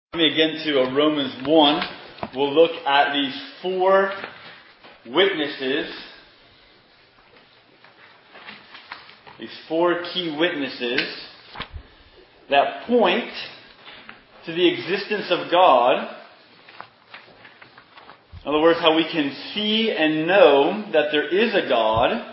Me again to Romans 1. We'll look at these four witnesses. These four key witnesses that point to the existence of God. In other words, how we can see and know that there is a God,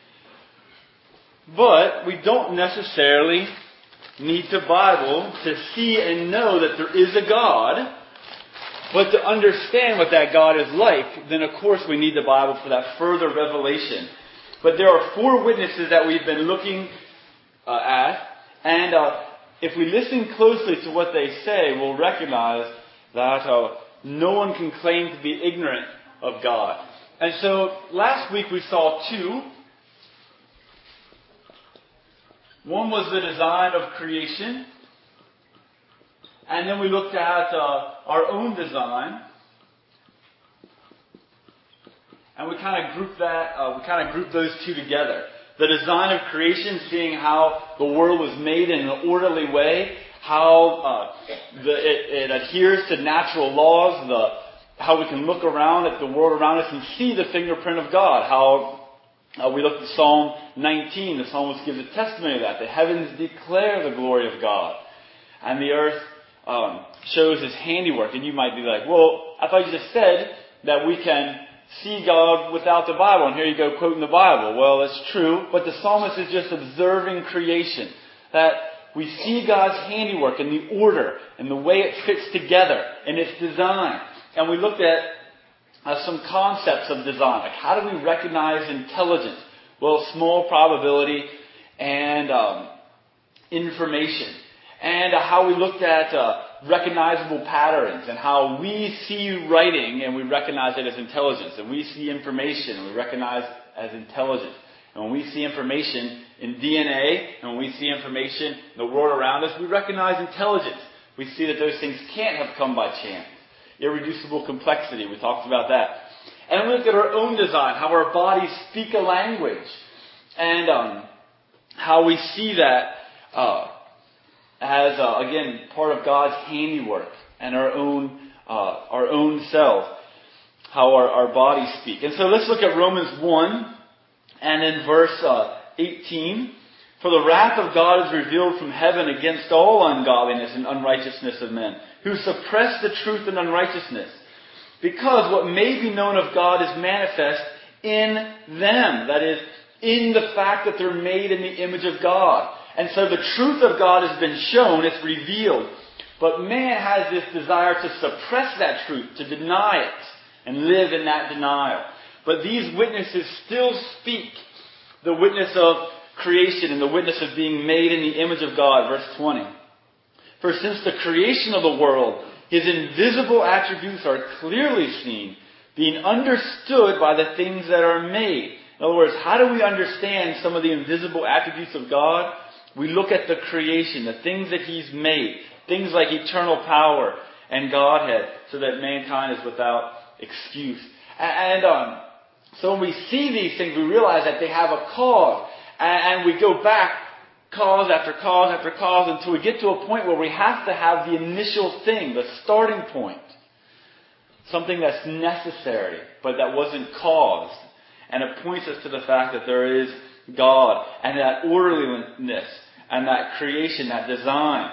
but we don't necessarily need the Bible to see and know that there is a God. But to understand what that God is like, then of course we need the Bible for that further revelation. But there are four witnesses that we've been looking at, and if we listen closely to what they say, we'll recognize that no one can claim to be ignorant of God. And so last week we saw two. One was the design of creation. And then we looked at our own design. And we kind of grouped those two together. The design of creation, seeing how the world was made in an orderly way, how it adheres to natural laws, how we can look around at the world around us and see the fingerprint of God, how we looked at Psalm 19. The psalmist gives a testimony of that. The heavens declare the glory of God. And the earth shows His handiwork. And you might be like, well, I thought you just said that we can see God without the Bible. And here you go quoting the Bible. Well, that's true. But the psalmist is just observing creation. That we see God's handiwork and the order and the way it fits together in its design. And we looked at some concepts of design. Like, how do we recognize intelligence? Well, small probability and information. And how we looked at recognizable patterns and how we see writing and we recognize it as intelligence. And we see information and we recognize it as intelligence. And when we see information in DNA and when we see information in the world around us, we recognize intelligence. We see that those things can't have come by chance. Irreducible complexity, we talked about that. And we looked at our own design, how our bodies speak a language. And how we see that as, again, part of God's handiwork and our own self, how our bodies speak. And so let's look at Romans 1 and in verse 18. For the wrath of God is revealed from heaven against all ungodliness and unrighteousness of men, who suppress the truth in unrighteousness. Because what may be known of God is manifest in them. That is, in the fact that they're made in the image of God. And so the truth of God has been shown, it's revealed. But man has this desire to suppress that truth, to deny it, and live in that denial. But these witnesses still speak the witness of creation and the witness of being made in the image of God. Verse 20. For since the creation of the world, His invisible attributes are clearly seen, being understood by the things that are made. In other words, how do we understand some of the invisible attributes of God? We look at the creation, the things that He's made, things like eternal power and Godhead, so that mankind is without excuse. And so when we see these things, we realize that they have a cause. And we go back cause after cause after cause until we get to a point where we have to have the initial thing, the starting point. Something that's necessary, but that wasn't caused. And it points us to the fact that there is God and that orderliness and that creation, that design,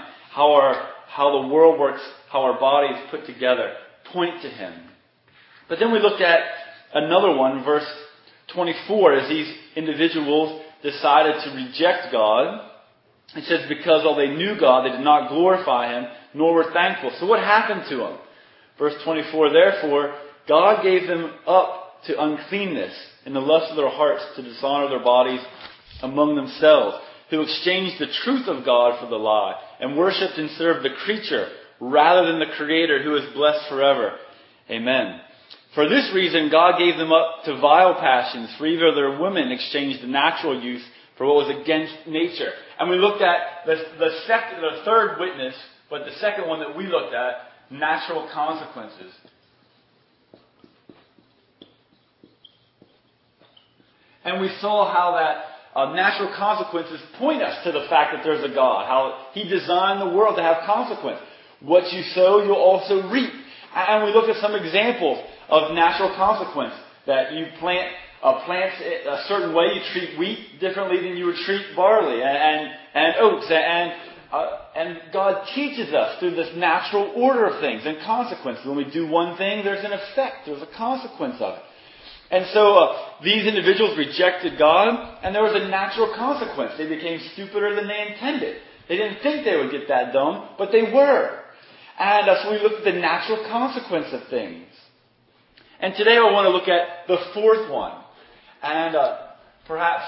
how the world works, how our bodies put together, point to Him. But then we looked at another one, verse 24, as these individuals decided to reject God. It says, because although they knew God, they did not glorify Him, nor were thankful. So what happened to them? Verse 24, therefore, God gave them up to uncleanness in the lust of their hearts to dishonor their bodies among themselves, who exchanged the truth of God for the lie, and worshipped and served the creature rather than the Creator, who is blessed forever. Amen. For this reason, God gave them up to vile passions, for either their women exchanged the natural use for what was against nature. And we looked at the third witness, but the second one that we looked at, natural consequences. And we saw how that natural consequences point us to the fact that there's a God, how He designed the world to have consequence. What you sow, you'll also reap. And we look at some examples of natural consequence. That you plant plants a certain way, you treat wheat differently than you would treat barley and oats. And God teaches us through this natural order of things and consequences. When we do one thing, there's an effect. There's a consequence of it. And so these individuals rejected God, and there was a natural consequence. They became stupider than they intended. They didn't think they would get that dumb, but they were. And so we look at the natural consequence of things. And today I want to look at the fourth one. And perhaps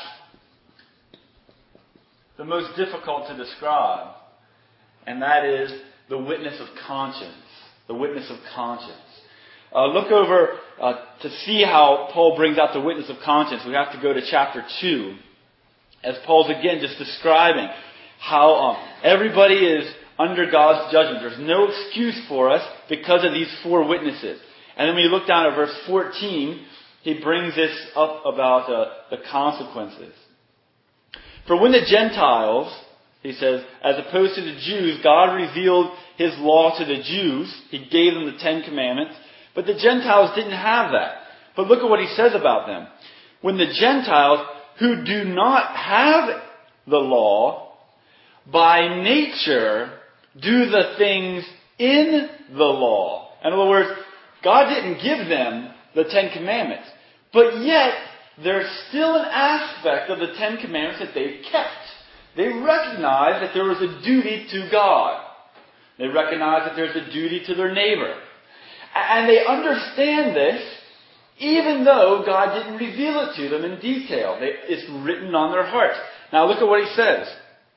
the most difficult to describe. And that is the witness of conscience. The witness of conscience. Look over to see how Paul brings out the witness of conscience. We have to go to chapter 2. As Paul's again just describing how everybody is under God's judgment. There's no excuse for us because of these four witnesses. And then when you look down at verse 14, he brings this up about the consequences. For when the Gentiles, he says, as opposed to the Jews, God revealed His law to the Jews. He gave them the 10 Commandments. But the Gentiles didn't have that. But look at what he says about them. When the Gentiles, who do not have the law, by nature do the things in the law. In other words, God didn't give them the 10 Commandments. But yet, there's still an aspect of the 10 Commandments that they've kept. They recognize that there was a duty to God. They recognize that there's a duty to their neighbor. And they understand this, even though God didn't reveal it to them in detail. It's written on their hearts. Now look at what he says.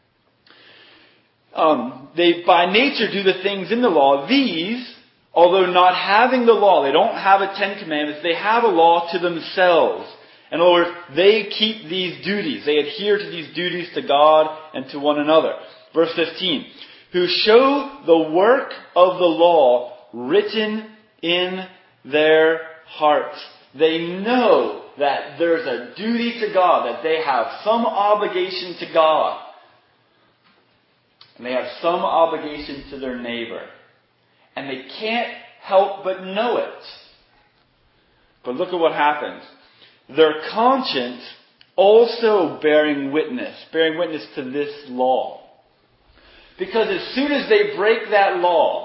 They by nature do the things in the law. These, although not having the law, they don't have a 10 Commandments, they have a law to themselves. In other words, they keep these duties. They adhere to these duties to God and to one another. Verse 15. Who show the work of the law written in their hearts. They know that there's a duty to God, that they have some obligation to God. And they have some obligation to their neighbor. And they can't help but know it. But look at what happens. Their conscience also bearing witness to this law. Because as soon as they break that law,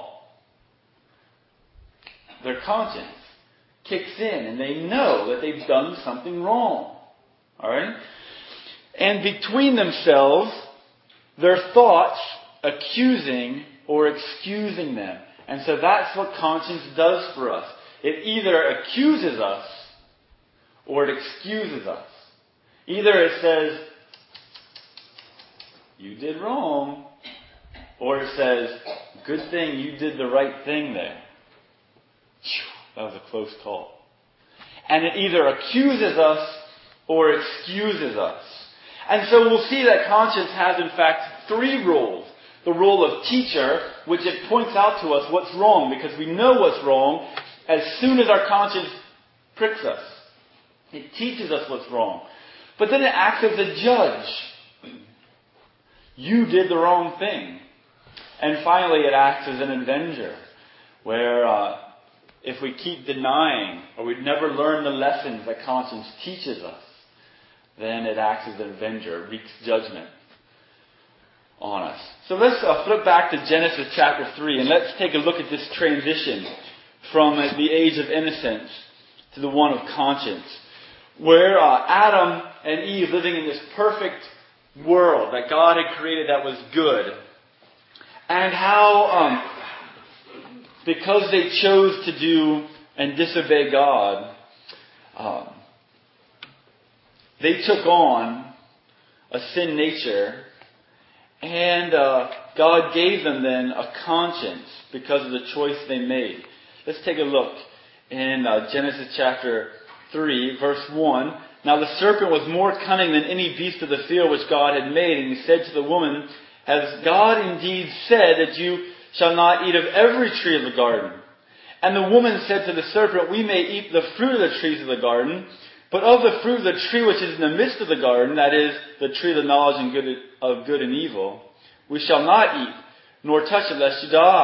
their conscience kicks in and they know that they've done something wrong. Alright? And between themselves, their thoughts accusing or excusing them. And so that's what conscience does for us. It either accuses us or it excuses us. Either it says, you did wrong, or it says, good thing you did the right thing there. That was a close call. And it either accuses us or excuses us. And so we'll see that conscience has in fact three roles. The role of teacher, which it points out to us what's wrong, because we know what's wrong as soon as our conscience pricks us. It teaches us what's wrong. But then it acts as a judge. You did the wrong thing. And finally it acts as an avenger, where if we keep denying, or we never learn the lessons that conscience teaches us, then it acts as an avenger, wreaks judgment on us. So let's flip back to Genesis chapter 3, and let's take a look at this transition from the age of innocence to the one of conscience, where Adam and Eve living in this perfect world that God had created that was good, and how because they chose to do and disobey God, they took on a sin nature, and God gave them then a conscience because of the choice they made. Let's take a look in Genesis chapter 3, verse 1. Now the serpent was more cunning than any beast of the field which God had made, and he said to the woman, has God indeed said that you shall not eat of every tree of the garden? And the woman said to the serpent, we may eat the fruit of the trees of the garden, but of the fruit of the tree which is in the midst of the garden, that is, the tree of the knowledge of good and evil, we shall not eat, nor touch it lest you die.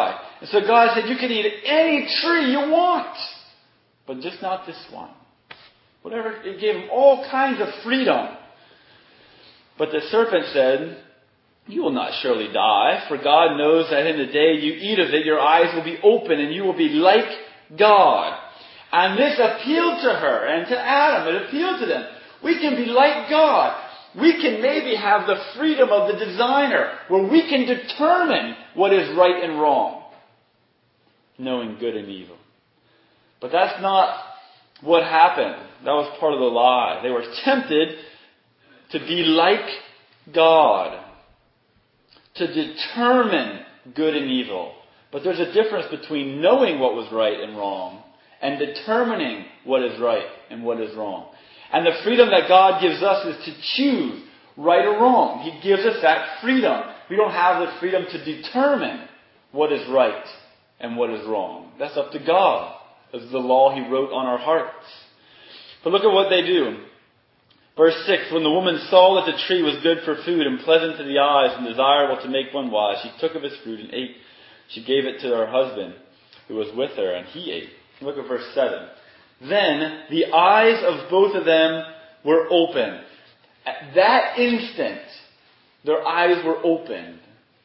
And so God said, you can eat any tree you want, but just not this one. Whatever, it gave him all kinds of freedom. But the serpent said, you will not surely die, for God knows that in the day you eat of it, your eyes will be open and you will be like God. And this appealed to her and to Adam. It appealed to them. We can be like God. We can maybe have the freedom of the designer, where we can determine what is right and wrong, knowing good and evil. But that's not what happened. That was part of the lie. They were tempted to be like God, to determine good and evil. But there's a difference between knowing what was right and wrong and determining what is right and what is wrong. And the freedom that God gives us is to choose right or wrong. He gives us that freedom. We don't have the freedom to determine what is right and what is wrong. That's up to God. That's the law He wrote on our hearts. But look at what they do. Verse 6, when the woman saw that the tree was good for food and pleasant to the eyes and desirable to make one wise, she took of its fruit and ate. She gave it to her husband who was with her, and he ate. Look at verse 7. Then the eyes of both of them were opened. At that instant, their eyes were opened.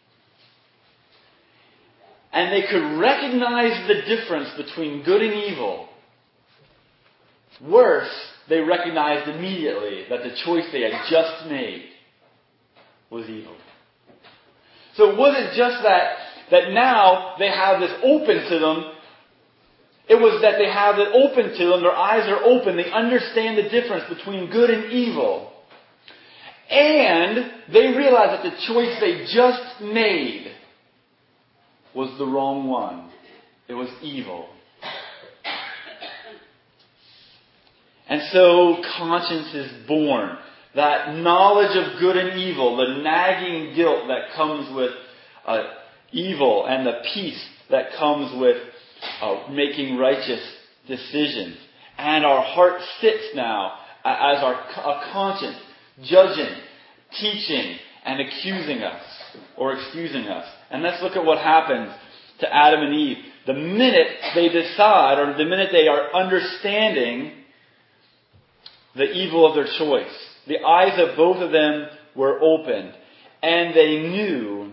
And they could recognize the difference between good and evil. Worse, they recognized immediately that the choice they had just made was evil. So it wasn't just that now they have this open to them. It was that they have it open to them. Their eyes are open. They understand the difference between good and evil. And they realize that the choice they just made was the wrong one. It was evil. And so conscience is born. That knowledge of good and evil, the nagging guilt that comes with evil, and the peace that comes with making righteous decisions. And our heart sits now as a conscience, judging, teaching, and accusing us, or excusing us. And let's look at what happens to Adam and Eve. The minute they decide, or the minute they are understanding the evil of their choice, the eyes of both of them were opened, and they knew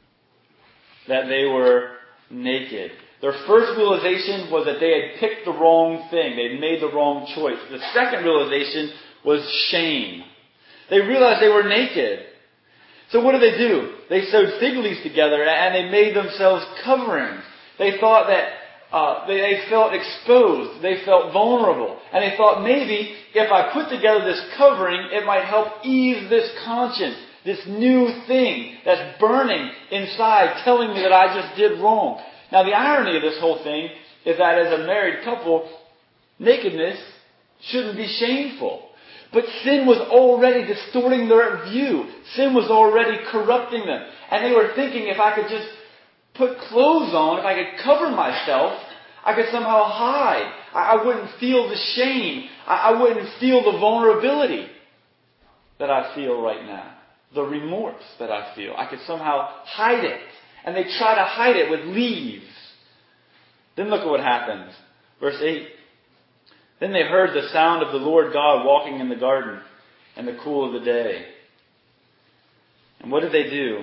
that they were naked. Their first realization was that they had picked the wrong thing. They had made the wrong choice. The second realization was shame. They realized they were naked. So what did? They sewed fig leaves together and they made themselves coverings. They thought that they felt exposed. They felt vulnerable. And they thought maybe if I put together this covering, it might help ease this conscience, this new thing that's burning inside, telling me that I just did wrong. Now the irony of this whole thing is that as a married couple, nakedness shouldn't be shameful. But sin was already distorting their view. Sin was already corrupting them. And they were thinking if I could just put clothes on, if I could cover myself, I could somehow hide. I wouldn't feel the shame. I wouldn't feel the vulnerability that I feel right now. The remorse that I feel. I could somehow hide it. And they try to hide it with leaves. Then look at what happens. Verse 8. Then they heard the sound of the Lord God walking in the garden in the cool of the day. And what did they do?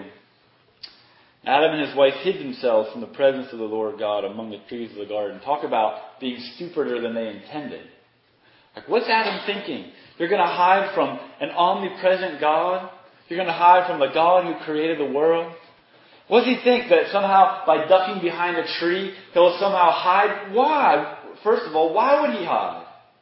Adam and his wife hid themselves from the presence of the Lord God among the trees of the garden. Talk about being stupider than they intended. Like, what's Adam thinking? You're going to hide from an omnipresent God? You're going to hide from the God who created the world? What does he think? That somehow by ducking behind a tree, he'll somehow hide? Why? First of all, why would he hide?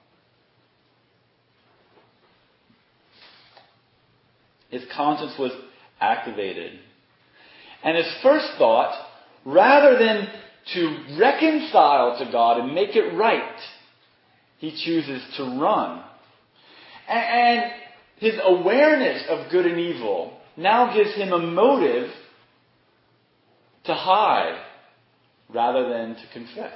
His conscience was activated. And his first thought, rather than to reconcile to God and make it right, he chooses to run. And his awareness of good and evil now gives him a motive to hide rather than to confess.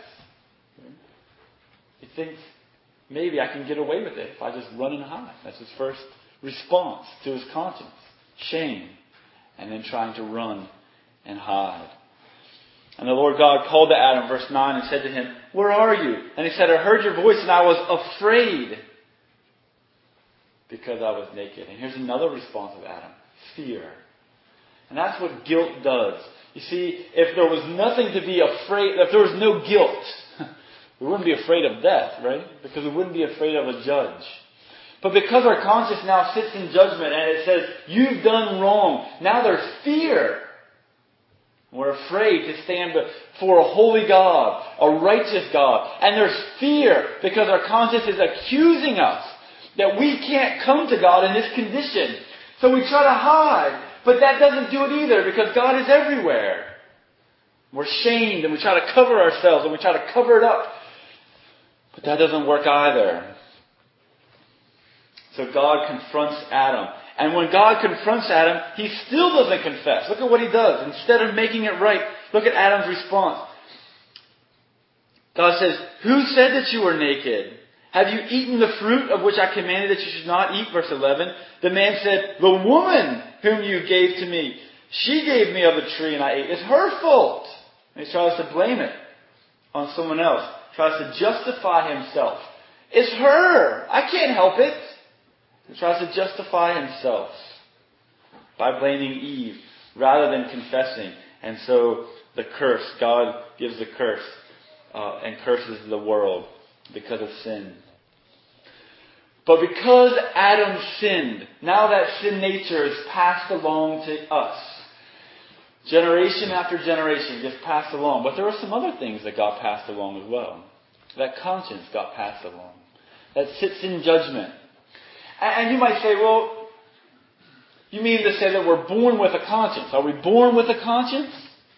He thinks, maybe I can get away with it if I just run and hide. That's his first response to his conscience. Shame. And then trying to run and hide. And the Lord God called to Adam, verse 9, and said to him, "Where are you?" And he said, "I heard your voice and I was afraid because I was naked." And here's another response of Adam. Fear. And that's what guilt does. You see, if there was nothing to be afraid, if there was no guilt, we wouldn't be afraid of death, right? Because we wouldn't be afraid of a judge. But because our conscience now sits in judgment and it says, "You've done wrong," now there's fear. We're afraid to stand before a holy God, a righteous God. And there's fear because our conscience is accusing us that we can't come to God in this condition. So we try to hide. But that doesn't do it either because God is everywhere. We're shamed and we try to cover ourselves and we try to cover it up. But that doesn't work either. So God confronts Adam. And when God confronts Adam, he still doesn't confess. Look at what he does. Instead of making it right, look at Adam's response. God says, "Who said that you were naked? Have you eaten the fruit of which I commanded that you should not eat?" Verse 11. The man said, "The woman whom you gave to me, she gave me of the tree and I ate. It's her fault." And he tries to blame it on someone else. Tries to justify himself. It's her. I can't help it. He tries to justify himself by blaming Eve rather than confessing. And so the curse, God gives the curse and curses the world because of sin. But because Adam sinned, now that sin nature is passed along to us. Generation after generation gets passed along. But there were some other things that got passed along as well. That conscience got passed along. That sits in judgment. And you might say, well, you mean to say that we're born with a conscience. Are we born with a conscience?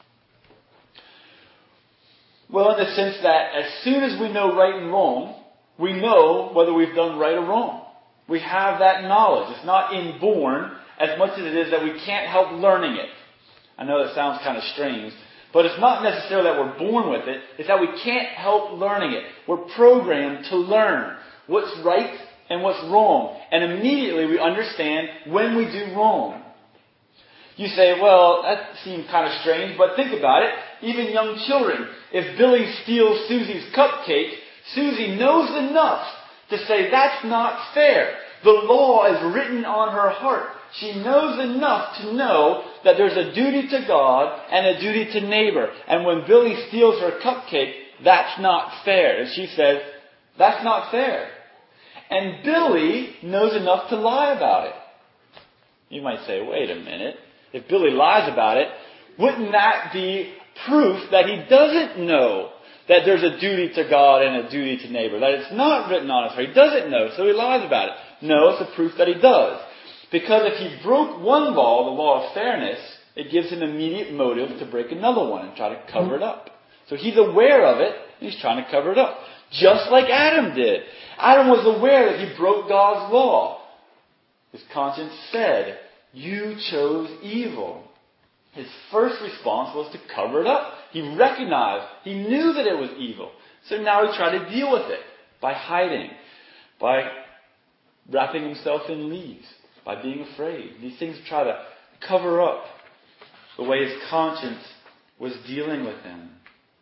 Well, in the sense that as soon as we know right and wrong, we know whether we've done right or wrong. We have that knowledge. It's not inborn as much as it is that we can't help learning it. I know that sounds kind of strange, but it's not necessarily that we're born with it. It's that we can't help learning it. We're programmed to learn what's right and what's wrong. And immediately we understand when we do wrong. You say, well, that seems kind of strange, but think about it. Even young children, if Billy steals Susie's cupcake, Susie knows enough to say that's not fair. The law is written on her heart. She knows enough to know that there's a duty to God and a duty to neighbor. And when Billy steals her cupcake, that's not fair. And she says, that's not fair. And Billy knows enough to lie about it. You might say, wait a minute. If Billy lies about it, wouldn't that be proof that he doesn't know that there's a duty to God and a duty to neighbor? That it's not written on his heart. He doesn't know, so he lies about it. No, it's a proof that he does. Because if he broke one law, the law of fairness, it gives him immediate motive to break another one and try to cover it up. So he's aware of it, and he's trying to cover it up. Just like Adam did. Adam was aware that he broke God's law. His conscience said, you chose evil. His first response was to cover it up. He recognized, he knew that it was evil. So now he tried to deal with it by hiding, by wrapping himself in leaves, by being afraid. These things try to cover up the way his conscience was dealing with him.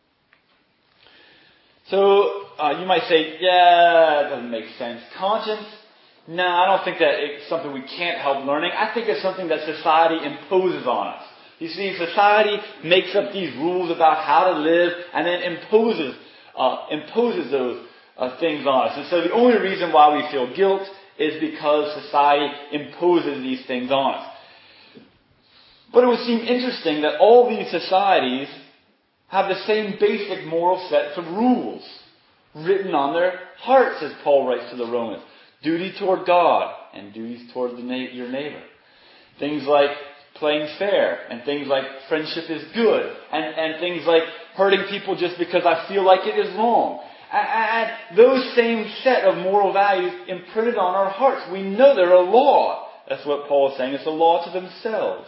So you might say, yeah, that doesn't make sense. Conscience? No, I don't think that it's something we can't help learning. I think it's something that society imposes on us. You see, society makes up these rules about how to live and then imposes those things on us. And so the only reason why we feel guilt is because society imposes these things on us. But it would seem interesting that all these societies have the same basic moral sets of rules written on their hearts, as Paul writes to the Romans. Duty toward God and duties toward your neighbor. Things like playing fair and things like friendship is good and things like hurting people just because I feel like it is wrong. And those same set of moral values imprinted on our hearts. We know they're a law. That's what Paul is saying. It's a law to themselves.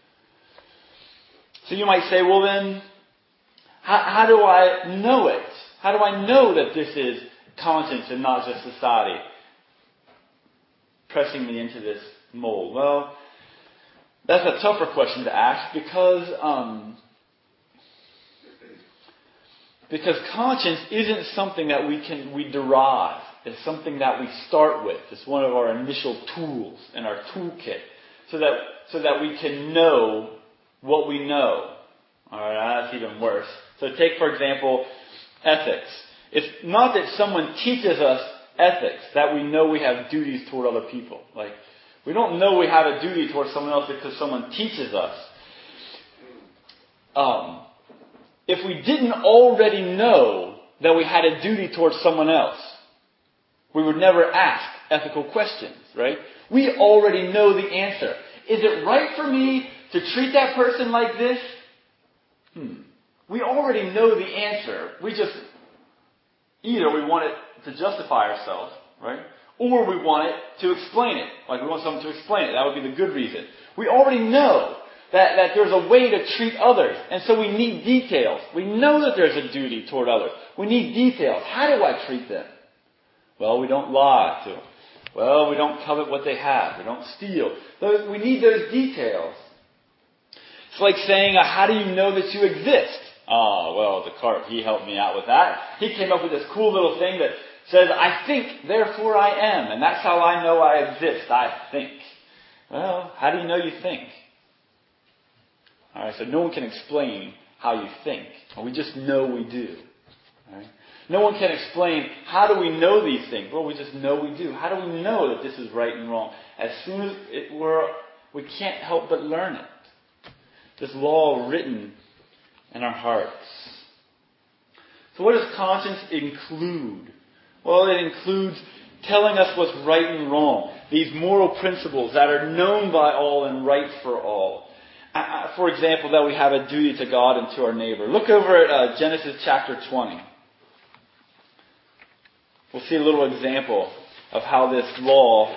So you might say, well then, how do I know it? How do I know that this is conscience and not just society pressing me into this mold? Well, that's a tougher question to ask because Because conscience isn't something that we derive. It's something that we start with. It's one of our initial tools in our toolkit, so that we can know what we know. All right, that's even worse. So take, for example, ethics. It's not that someone teaches us ethics that we know we have duties toward other people. Like, we don't know we have a duty toward someone else because someone teaches us. If we didn't already know that we had a duty towards someone else, we would never ask ethical questions, right? We already know the answer. Is it right for me to treat that person like this? We already know the answer. We just, either we want it to justify ourselves, right? Or we want it to explain it. Like we want someone to explain it. That would be the good reason. We already know that there's a way to treat others. And so we need details. We know that there's a duty toward others. We need details. How do I treat them? Well, we don't lie to them. Well, we don't covet what they have. We don't steal. We need those details. It's like saying, how do you know that you exist? Well, Descartes, he helped me out with that. He came up with this cool little thing that says, I think, therefore I am. And that's how I know I exist. I think. Well, how do you know you think? Alright, so no one can explain how you think. We just know we do. Alright? No one can explain, how do we know these things? Well, we just know we do. How do we know that this is right and wrong? As soon as we can't help but learn it. This law written in our hearts. So what does conscience include? Well, it includes telling us what's right and wrong. These moral principles that are known by all and right for all. For example, that we have a duty to God and to our neighbor. Look over at Genesis chapter 20. We'll see a little example of how this law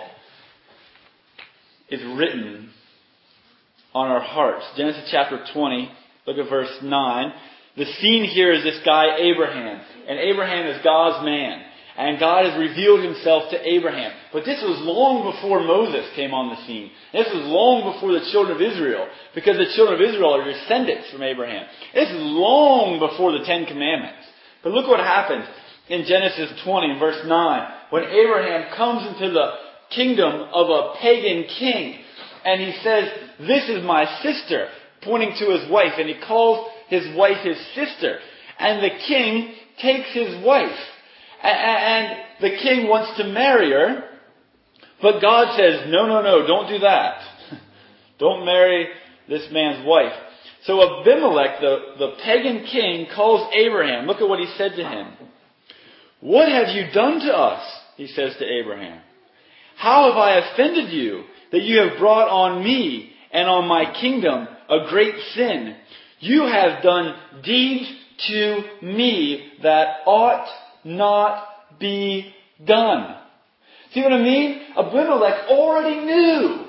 is written on our hearts. Genesis chapter 20, look at verse 9. The scene here is this guy Abraham. And Abraham is God's man. And God has revealed himself to Abraham. But this was long before Moses came on the scene. This was long before the children of Israel. Because the children of Israel are descendants from Abraham. This is long before the Ten Commandments. But look what happens in Genesis 20, verse 9. When Abraham comes into the kingdom of a pagan king. And he says, this is my sister, pointing to his wife. And he calls his wife his sister. And the king takes his wife. And the king wants to marry her. But God says, no, don't do that. Don't marry this man's wife. So Abimelech, the pagan king, calls Abraham. Look at what he said to him. What have you done to us? He says to Abraham. How have I offended you that you have brought on me and on my kingdom a great sin? You have done deeds to me that ought not be done. See what I mean? Abimelech already knew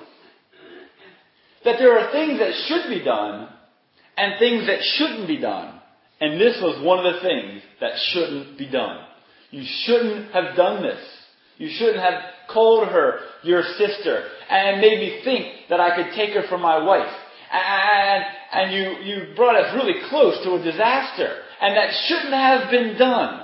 that there are things that should be done and things that shouldn't be done. And this was one of the things that shouldn't be done. You shouldn't have done this. You shouldn't have called her your sister and made me think that I could take her for my wife. And you brought us really close to a disaster. And that shouldn't have been done.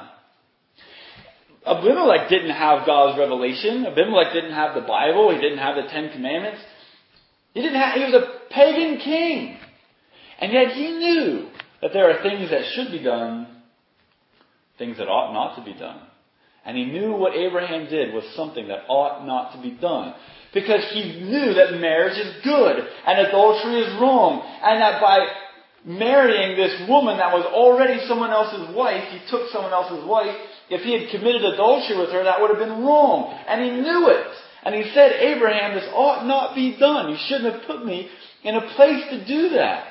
Abimelech didn't have God's revelation. Abimelech didn't have the Bible. He didn't have the Ten Commandments. He was a pagan king. And yet he knew that there are things that should be done, things that ought not to be done. And he knew what Abraham did was something that ought not to be done. Because he knew that marriage is good and adultery is wrong. And that by marrying this woman that was already someone else's wife, he took someone else's wife. If he had committed adultery with her, that would have been wrong. And he knew it. And he said, Abraham, this ought not be done. You shouldn't have put me in a place to do that.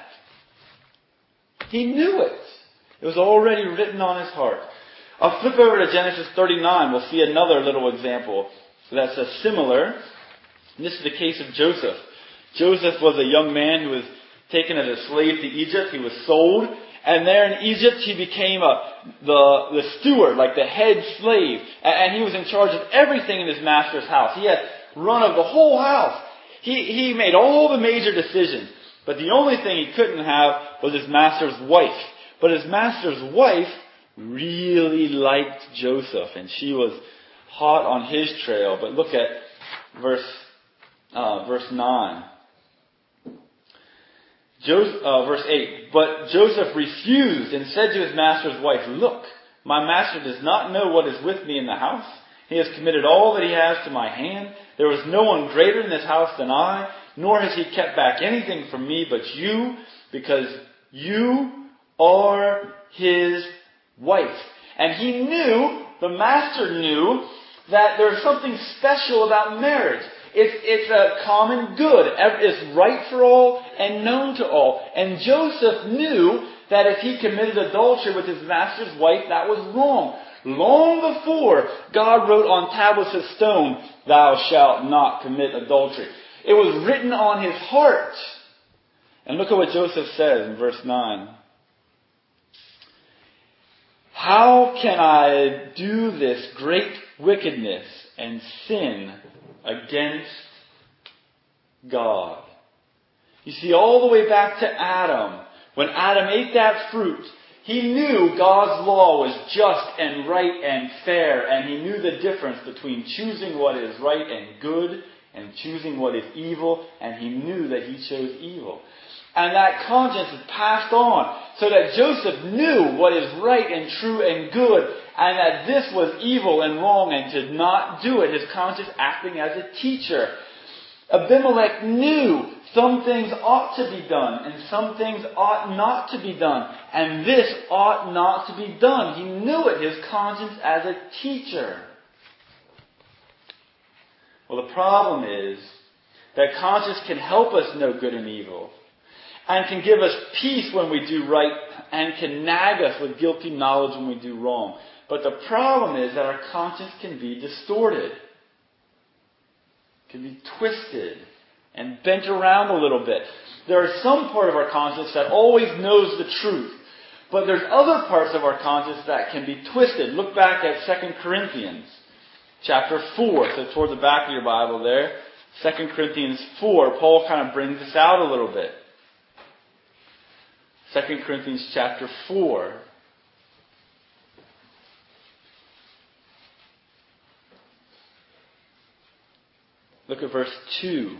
He knew it. It was already written on his heart. I'll flip over to Genesis 39. We'll see another little example that's similar. And this is the case of Joseph. Joseph was a young man who was taken as a slave to Egypt. He was sold. And there in Egypt, he became the steward, like the head slave. And he was in charge of everything in his master's house. He had run of the whole house. He made all the major decisions. But the only thing he couldn't have was his master's wife. But his master's wife really liked Joseph, and she was hot on his trail. But look at verse 9. Verse 8. But Joseph refused and said to his master's wife, "Look, my master does not know what is with me in the house. He has committed all that he has to my hand. There was no one greater in this house than I, nor has he kept back anything from me but you, because you are his wife." And he knew, the master knew, that there's something special about marriage. It's a common good. It's right for all and known to all. And Joseph knew that if he committed adultery with his master's wife, that was wrong. Long before God wrote on tablets of stone, "Thou shalt not commit adultery." It was written on his heart. And look at what Joseph says in verse 9. "How can I do this great wickedness and sin against God?" You see, all the way back to Adam, when Adam ate that fruit, he knew God's law was just and right and fair, and he knew the difference between choosing what is right and good and choosing what is evil, and he knew that he chose evil. And that conscience is passed on, so that Joseph knew what is right and true and good, and that this was evil and wrong, and to not do it, his conscience acting as a teacher. Abimelech knew some things ought to be done, and some things ought not to be done, and this ought not to be done. He knew it, his conscience as a teacher. Well, the problem is that conscience can help us know good and evil, and can give us peace when we do right, and can nag us with guilty knowledge when we do wrong. But the problem is that our conscience can be distorted, can be twisted, and bent around a little bit. There is some part of our conscience that always knows the truth, but there's other parts of our conscience that can be twisted. Look back at 2 Corinthians chapter 4, so toward the back of your Bible there. 2 Corinthians 4, Paul kind of brings this out a little bit. 2 Corinthians chapter 4. Look at verse 2.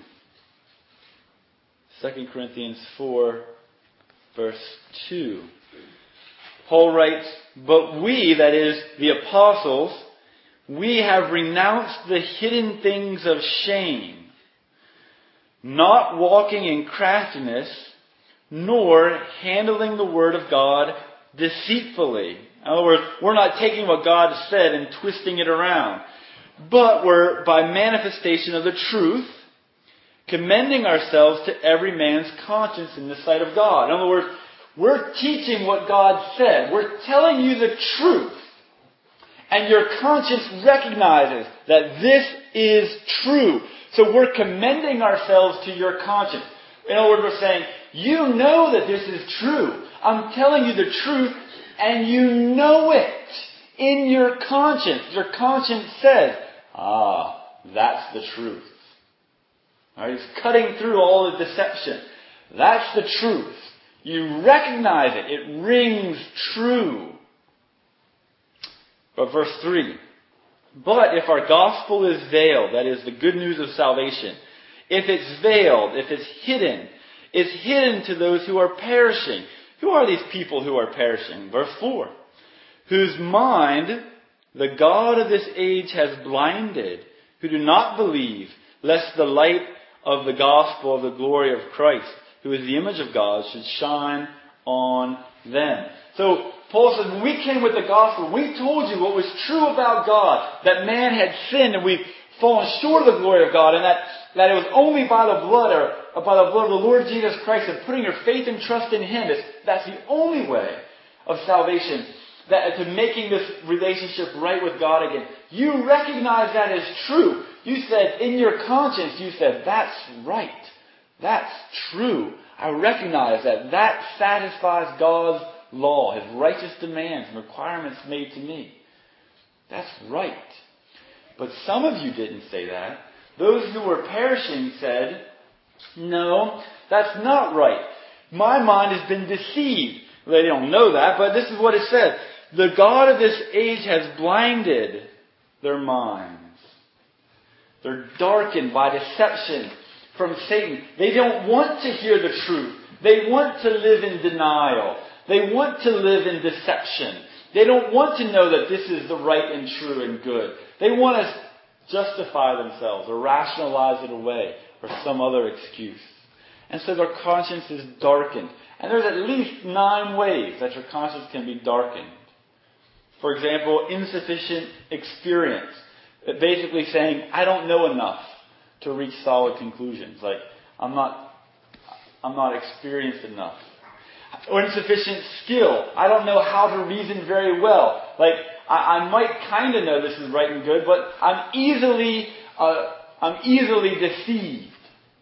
2 Corinthians 4, verse 2. Paul writes, "But we," that is, the apostles, "we have renounced the hidden things of shame, not walking in craftiness, nor handling the word of God deceitfully." In other words, we're not taking what God said and twisting it around, but we're, by manifestation of the truth, commending ourselves to every man's conscience in the sight of God. In other words, we're teaching what God said. We're telling you the truth. And your conscience recognizes that this is true. So we're commending ourselves to your conscience. In other words, we're saying, you know that this is true. I'm telling you the truth, and you know it in your conscience. Your conscience says, that's the truth. All right, it's cutting through all the deception. That's the truth. You recognize it. It rings true. But verse 3. "But if our gospel is veiled," that is the good news of salvation, "if it's veiled, if it's hidden to those who are perishing." Who are these people who are perishing? Verse 4. "Whose mind the God of this age has blinded, who do not believe, lest the light of the gospel of the glory of Christ, who is the image of God, should shine on them." So Paul says, when we came with the gospel, we told you what was true about God, that man had sinned and we've fallen short of the glory of God, and that it was only by the blood of the Lord Jesus Christ and putting your faith and trust in Him, that's the only way of salvation, that to making this relationship right with God again. You recognize that as true. You said, in your conscience, you said, that's right. That's true. I recognize that satisfies God's law, His righteous demands and requirements made to me. That's right. But some of you didn't say that. Those who were perishing said, no, that's not right. My mind has been deceived. They don't know that, but this is what it says. the God of this age has blinded their minds. They're darkened by deception from Satan. They don't want to hear the truth. They want to live in denial. They want to live in deception. They don't want to know that this is the right and true and good. They want to justify themselves or rationalize it away or some other excuse. And so their conscience is darkened. And there's at least 9 ways that your conscience can be darkened. For example, insufficient experience. Basically saying, I don't know enough to reach solid conclusions. Like, I'm not experienced enough. Or insufficient skill. I don't know how to reason very well. Like, I might kind of know this is right and good, but I'm easily deceived.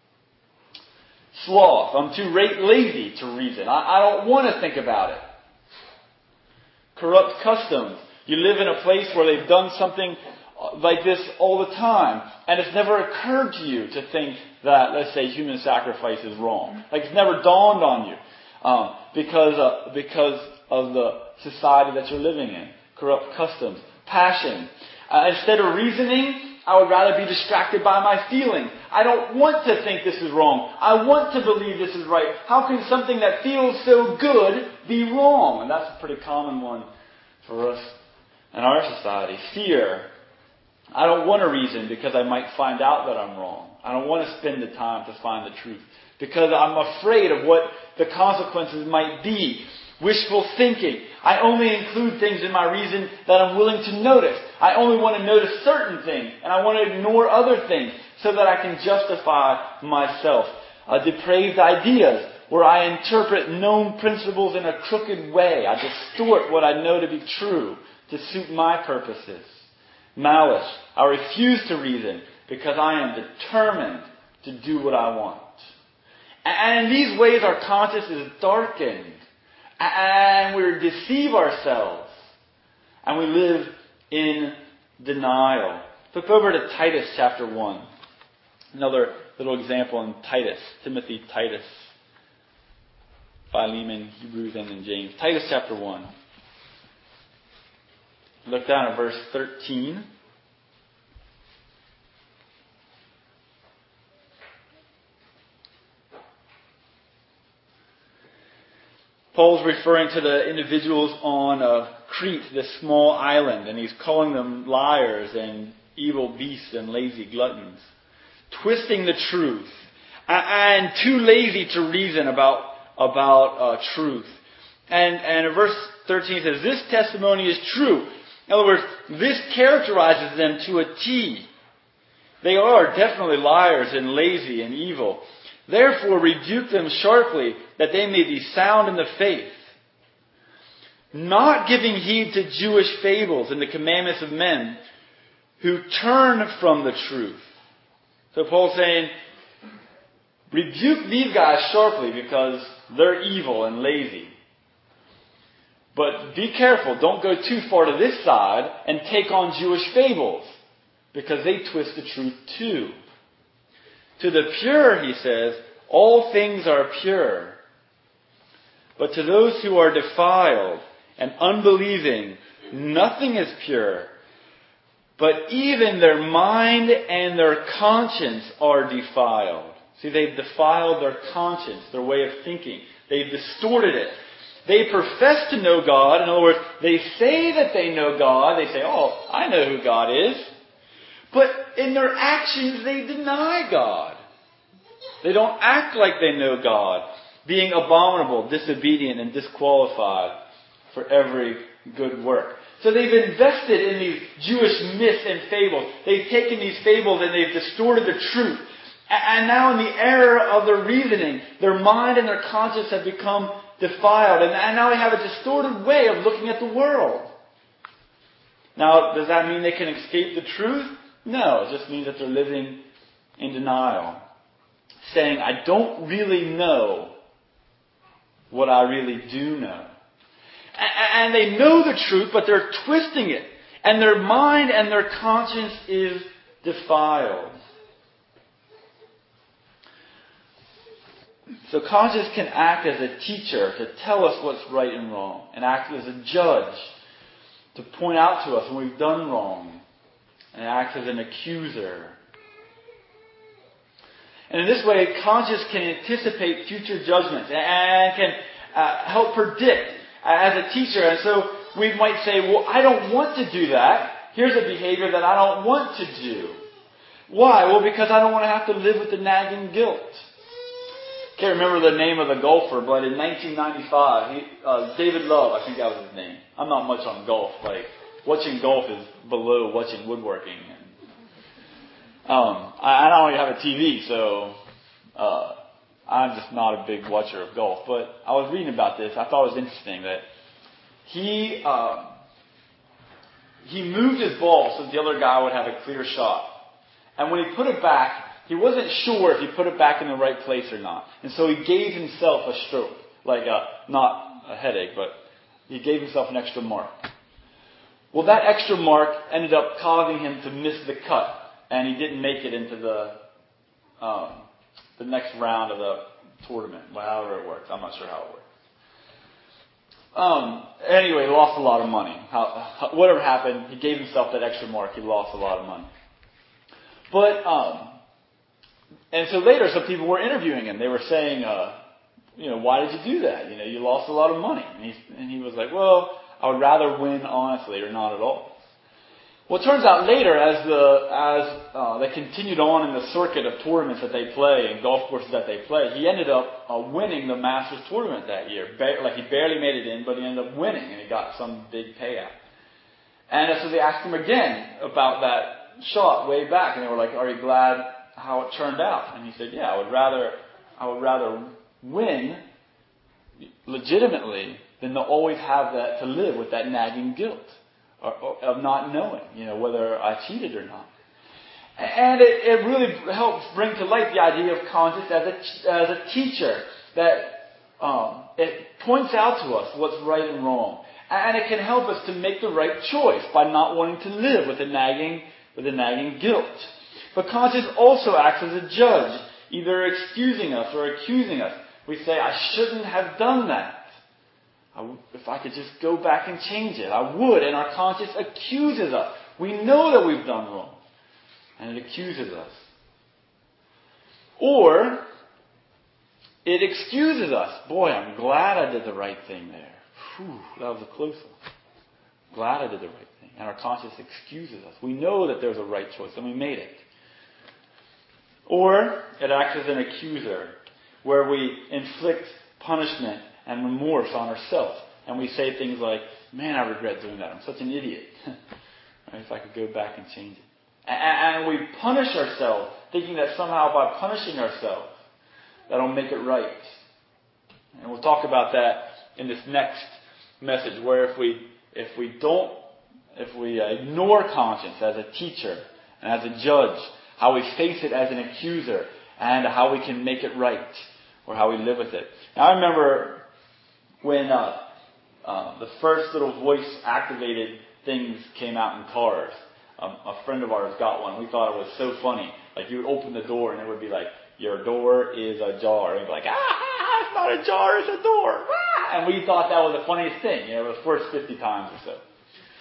Sloth. I'm too lazy to reason. I don't want to think about it. Corrupt customs. You live in a place where they've done something like this all the time, and it's never occurred to you to think that, let's say, human sacrifice is wrong. Like, it's never dawned on you because of the society that you're living in. Corrupt customs. Passion. Instead of reasoning, I would rather be distracted by my feelings. I don't want to think this is wrong. I want to believe this is right. How can something that feels so good be wrong? And that's a pretty common one for us in our society. Fear. I don't want to reason because I might find out that I'm wrong. I don't want to spend the time to find the truth because I'm afraid of what the consequences might be. Wishful thinking. I only include things in my reason that I'm willing to notice. I only want to notice certain things, and I want to ignore other things so that I can justify myself. Depraved ideas, where I interpret known principles in a crooked way. I distort what I know to be true to suit my purposes. Malice. I refuse to reason because I am determined to do what I want. And in these ways our conscience is darkened. And we deceive ourselves. And we live in denial. Flip over to Titus chapter 1. Another little example in Titus. Timothy, Titus, Philemon, Hebrews, and then James. Titus chapter 1. Look down at verse 13. Paul's referring to the individuals on Crete, this small island, and he's calling them liars and evil beasts and lazy gluttons. Twisting the truth. And too lazy to reason about truth. And in verse 13 it says, this testimony is true. In other words, this characterizes them to a T. They are definitely liars and lazy and evil. Therefore, rebuke them sharply, that they may be sound in the faith, not giving heed to Jewish fables and the commandments of men who turn from the truth. So Paul's saying, rebuke these guys sharply because they're evil and lazy. But be careful, don't go too far to this side and take on Jewish fables, because they twist the truth too. To the pure, he says, all things are pure. But to those who are defiled and unbelieving, nothing is pure. But even their mind and their conscience are defiled. See, they've defiled their conscience, their way of thinking. They've distorted it. They profess to know God. In other words, they say that they know God. They say, oh, I know who God is. But in their actions, they deny God. They don't act like they know God, being abominable, disobedient, and disqualified for every good work. So they've invested in these Jewish myths and fables. They've taken these fables and they've distorted the truth. And now in the error of their reasoning, their mind and their conscience have become defiled. And now they have a distorted way of looking at the world. Now, does that mean they can escape the truth? No, it just means that they're living in denial. Saying, I don't really know what I really do know. And they know the truth, but they're twisting it. And their mind and their conscience is defiled. So conscience can act as a teacher to tell us what's right and wrong. And act as a judge to point out to us when we've done wrong, and acts as an accuser. And in this way, conscience can anticipate future judgments and can help predict as a teacher. And so we might say, well, I don't want to do that. Here's a behavior that I don't want to do. Why? Well, because I don't want to have to live with the nagging guilt. Can't remember the name of the golfer, but in 1995, David Love, I think that was his name. I'm not much on golf. Like, watching golf is below watching woodworking. I don't even have a TV, so I'm just not a big watcher of golf. But I was reading about this. I thought it was interesting that he moved his ball so the other guy would have a clear shot. And when he put it back, he wasn't sure if he put it back in the right place or not. And so he gave himself a stroke. Like, not a headache, but he gave himself an extra mark. Well, that extra mark ended up causing him to miss the cut. And he didn't make it into the next round of the tournament. However it works. I'm not sure how it works. Anyway, he lost a lot of money. Whatever happened, he gave himself that extra mark. He lost a lot of money. But, and so later some people were interviewing him. They were saying, why did you do that? You lost a lot of money. And he was like, well, I would rather win honestly or not at all. Well, it turns out later, as they continued on in the circuit of tournaments that they play and golf courses that they play, he ended up winning the Masters tournament that year. He barely made it in, but he ended up winning, and he got some big payout. And so they asked him again about that shot way back, and they were like, "Are you glad how it turned out?" And he said, "Yeah, I would rather win legitimately than to always have that to live with that nagging guilt." Of not knowing, whether I cheated or not. And it really helps bring to light the idea of conscience as a teacher, that it points out to us what's right and wrong. And it can help us to make the right choice by not wanting to live with the nagging guilt. But conscience also acts as a judge, either excusing us or accusing us. We say, I shouldn't have done that. If I could just go back and change it, I would. And our conscience accuses us. We know that we've done wrong. And it accuses us. Or, it excuses us. Boy, I'm glad I did the right thing there. Whew, that was a close one. Glad I did the right thing. And our conscience excuses us. We know that there's a right choice and we made it. Or, it acts as an accuser, where we inflict punishment and remorse on ourselves. And we say things like, man, I regret doing that. I'm such an idiot. Right? If I could go back and change it. And we punish ourselves, thinking that somehow by punishing ourselves, that'll make it right. And we'll talk about that in this next message, where if we ignore conscience as a teacher and as a judge, how we face it as an accuser, and how we can make it right, or how we live with it. Now, I remember when the first little voice-activated things came out in cars. A friend of ours got one. We thought it was so funny. Like, you would open the door and it would be like, your door is ajar. And we'd be like, it's not a jar, it's a door. And we thought that was the funniest thing, the first 50 times or so.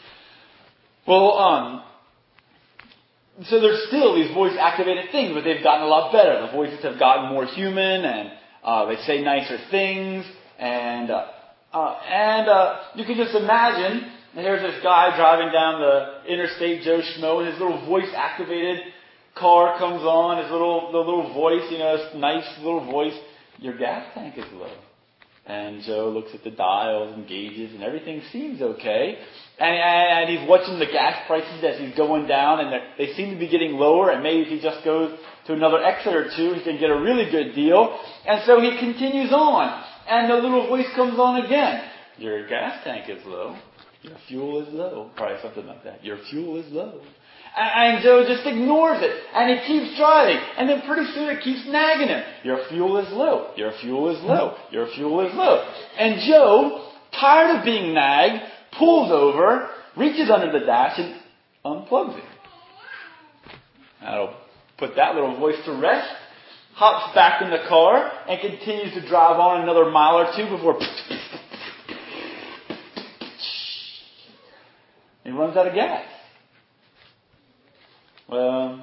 Well, so there's still these voice-activated things, but they've gotten a lot better. The voices have gotten more human, and they say nicer things. And you can just imagine, here's this guy driving down the interstate, Joe Schmo, and his little voice-activated car comes on, the little voice, this nice little voice, your gas tank is low. And Joe looks at the dials and gauges, and everything seems okay. And he's watching the gas prices as he's going down, and they seem to be getting lower, and maybe if he just goes to another exit or two, he can get a really good deal. And so he continues on. And the little voice comes on again. Your gas tank is low. Your fuel is low. Probably something like that. Your fuel is low. And Joe just ignores it. And he keeps driving. And then pretty soon it keeps nagging him. Your fuel is low. Your fuel is low. Your fuel is low. And Joe, tired of being nagged, pulls over, reaches under the dash, and unplugs it. That'll put that little voice to rest. Hops back in the car and continues to drive on another mile or two before runs out of gas. Well,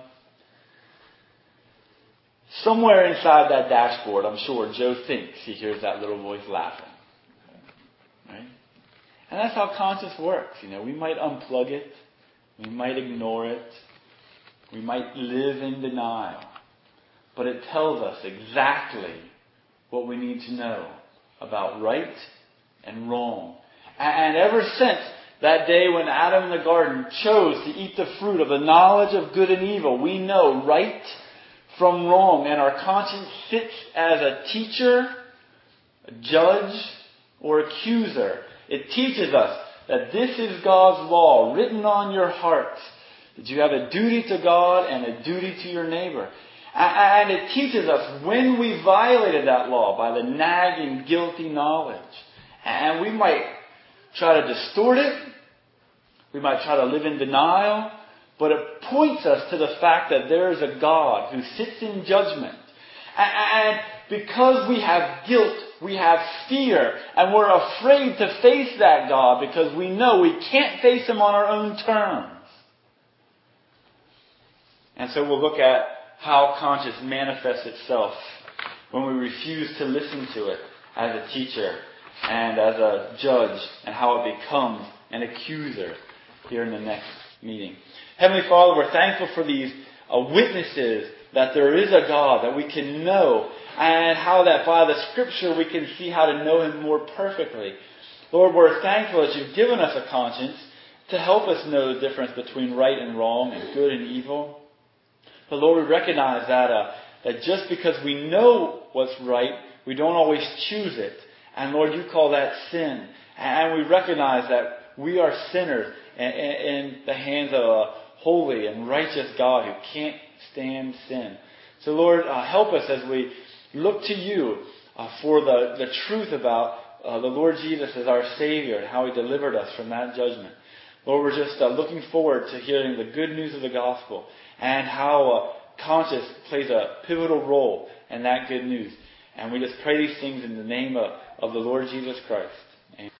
somewhere inside that dashboard, I'm sure Joe thinks he hears that little voice laughing. Right? And that's how conscience works. We might unplug it. We might ignore it. We might live in denial. But it tells us exactly what we need to know about right and wrong. And ever since that day when Adam in the garden chose to eat the fruit of the knowledge of good and evil, we know right from wrong. And our conscience sits as a teacher, a judge, or accuser. It teaches us that this is God's law written on your heart. That you have a duty to God and a duty to your neighbor. And it teaches us when we violated that law by the nagging, guilty knowledge. And we might try to distort it. We might try to live in denial. But it points us to the fact that there is a God who sits in judgment. And because we have guilt, we have fear. And we're afraid to face that God because we know we can't face Him on our own terms. And so we'll look at how conscience manifests itself when we refuse to listen to it as a teacher and as a judge, and how it becomes an accuser here in the next meeting. Heavenly Father, we're thankful for these witnesses that there is a God that we can know, and how that by the Scripture we can see how to know Him more perfectly. Lord, we're thankful that you've given us a conscience to help us know the difference between right and wrong and good and evil. But Lord, we recognize that just because we know what's right, we don't always choose it. And Lord, you call that sin. And we recognize that we are sinners in the hands of a holy and righteous God who can't stand sin. So Lord, help us as we look to you for the truth about the Lord Jesus as our Savior and how He delivered us from that judgment. Lord, we're just looking forward to hearing the good news of the gospel and how conscience plays a pivotal role in that good news. And we just pray these things in the name of the Lord Jesus Christ.